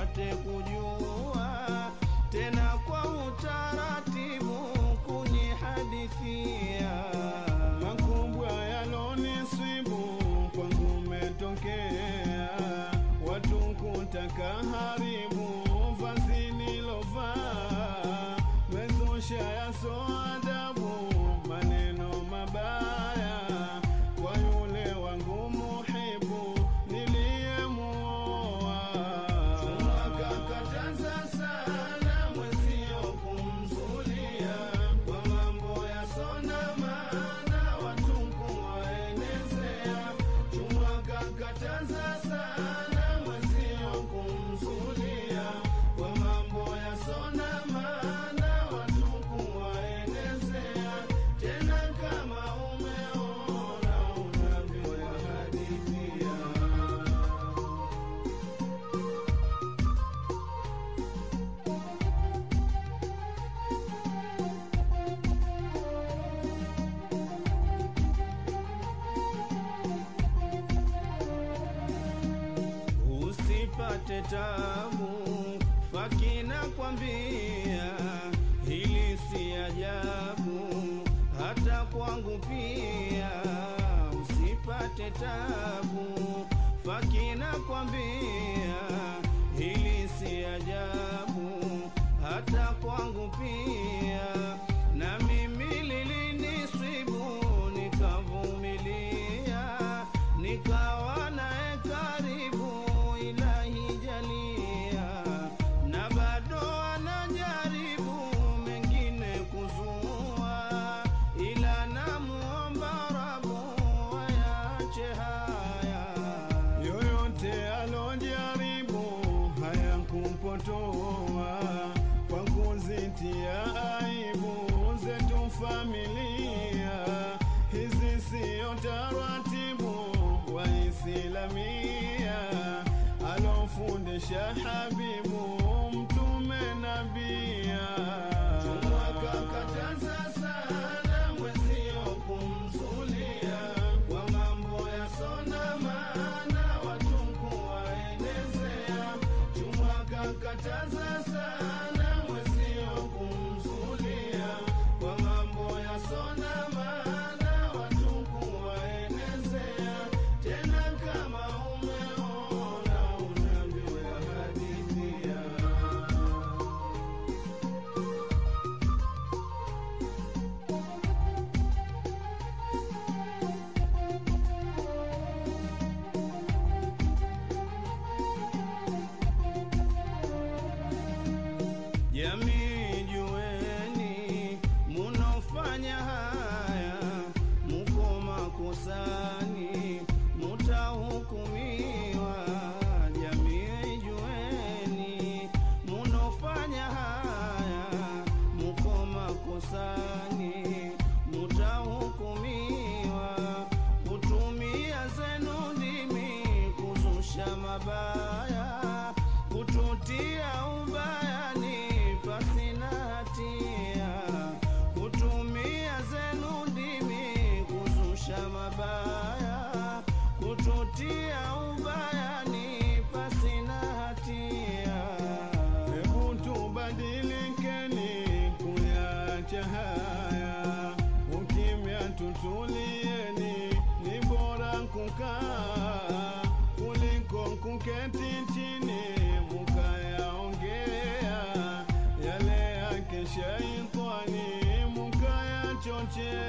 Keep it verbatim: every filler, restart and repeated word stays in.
mpate kujua, tena kwa utaratibu kunihadithia. Makubwa yalonisibu kwangu metokea, watu kutaka haribu vazi nilovaa, mezusha yaso adabu maneno mabaya kwa yule wangu muhibu niliyemuoa. Wakakataza sana mwezio kumzulia, kwa mambo yasona maana watu kuwaelezea. Wakakataza sana mwezio kumzulia, kwa mambo yasona maana watu kuwaelezea. Tena kama umeona unavyoyahadithia. Usipate tabu, fakina kwambia, hili si ajabu hata kwangu pia. Usipate tabu, fakina kwambia, hili si ajabu hata kwangu pia. Na mimi lilinisibu nikavumilia, nikawa naye karibu Ilahi jalia, na bado anajaribu mengine kuzua, ila namuomba Rabu ayache haya. Yoyote alojaribu haya kumpotoa, kwa kuzitia aibu zetu familia. Hizi siyo taratibu wa Islamia, alofundisha Habibu Mtume Nabia. Wakakataza sana mwezio kumzulia, kwa mambo yasona maana watu kuwaelezea. Wakakataza sana mwezio kumzulia, kwa mambo yasona maana watu kuwaelezea. Tena kama umeona unavyoyahadithia. Jamii jueni, munofanya haya muko makosani, mutahukumiwa. Jamii jueni, munofanya haya muko makosani, mutahukumiwa. Kutumia zenu ndimi kuzusha mabaya, kututia ubayani pasina hatia. Kutumia zenu ndimi kuzusha mabaya, kututia ubayani pasina hatia. Hebu tubadilikeni kuyacha haya, ukimya tutulieni, ni bora kukaa kuliko kuketi chini mukayaongea yale yake shaitani mukayachochea.